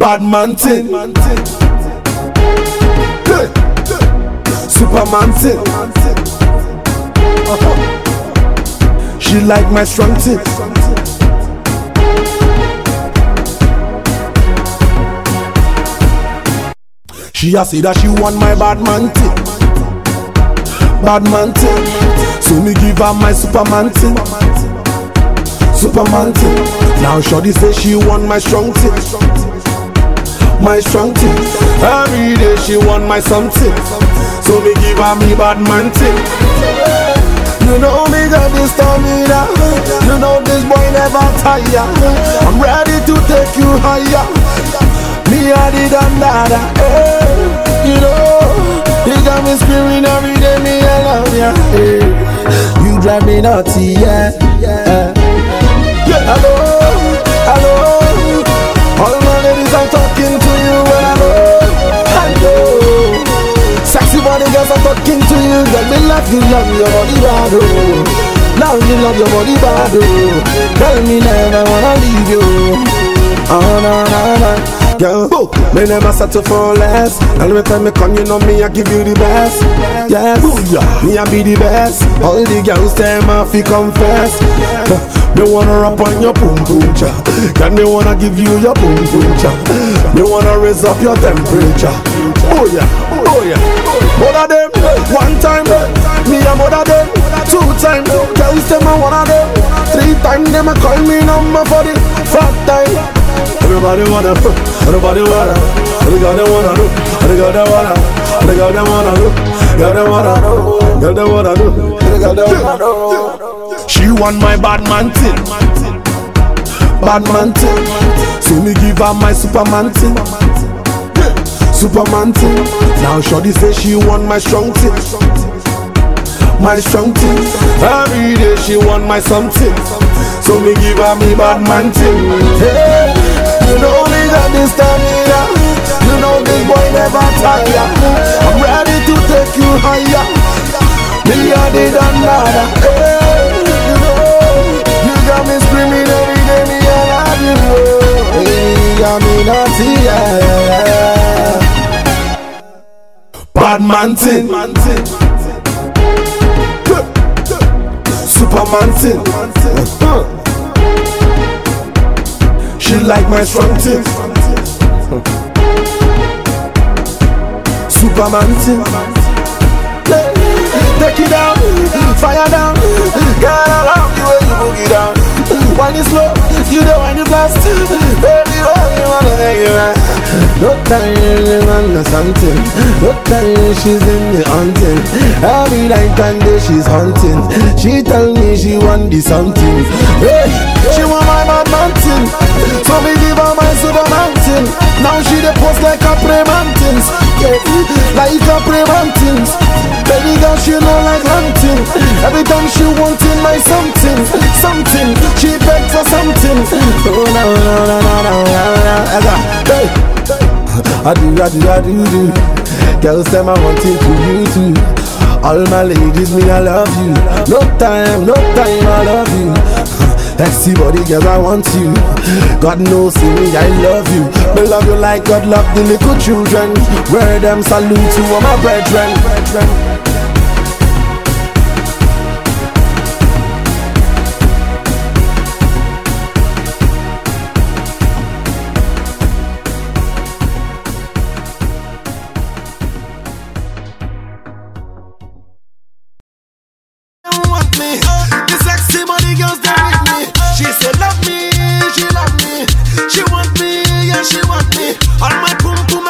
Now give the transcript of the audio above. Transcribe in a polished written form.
Bad man thing. Superman thing. She like my strong thing. She a say that she want my bad man thing. Bad man thing. So me give her my Superman thing. Superman thing. Now shorty say she want my strong thing. My strong thing. Every day she want my something. So me give her me bad man thing. You know me got this stamina. You know this boy never tire. I'm ready to take you higher. Me a the dandada. You know you got me screaming every day. Me I love ya. You drive me naughty, yeah. Hello, hello. All my ladies I'm talking to you. Hello. Sexy body girls I'm talking to you. Girl, me love you your body bad, oh. Love you love your body bad, oh. Tell me never wanna leave you. Oh no no no. Girl, me never settle for less. Every time me come, you know me, I give you the best. Yes, me I be the best. All the girls tell me if you confess. Me wanna rap on your pum pum cha. Can me wanna give you your pum pum cha. Me wanna raise up your temperature. Oh yeah, oh yeah. Mother them, one time, me a mother them. Two times, girls them a one of them. Three times, them a call me number for the fourth time. Everybody wanna, everybody wanna, everybody wanna do, everybody wanna, everybody wanna do, everybody wanna do, everybody wanna do, everybody wanna do. She want my bad man thing, bad man thing. So me give her my Superman thing, Superman thing. Now shorty say she want my strong thing, my strong thing. Every day she want my something. So me give her me bad man thing. Hey. You know me got this stamina. You know this boy never tire. I'm ready to take you higher. Me a the dandada. You know you got me screaming every day. Me I love you. You got me naughty, yeah. Bad man thing. Superman thing. She like my strong thing. Superman thing. Take it down, fire down. Girl, I love you when you boogie down. When it's slow, you know when you blast. Baby, oh, you wanna make it right. No time, man, or something. No time, she's in the hunting. Every night and day she's hunting. She tell me she want the something. Hey, she want my bad mountain. So me give her my Superman thing. Now she dey post like a prey mountains. Yeah, like a prey mountains. Baby girl, she know like hunting. Every time she wanting my something, something. She beg for something. Oh no no no no no no. Hey, I do. Girls them I wanting to you too. All my ladies, me I love you. No time, I love you. Sexy body girl, I want you. God knows me, I love you. Me love you like God love the little children. Wear them salute to all my brethren. She want me, yeah, she want me. All my pum pum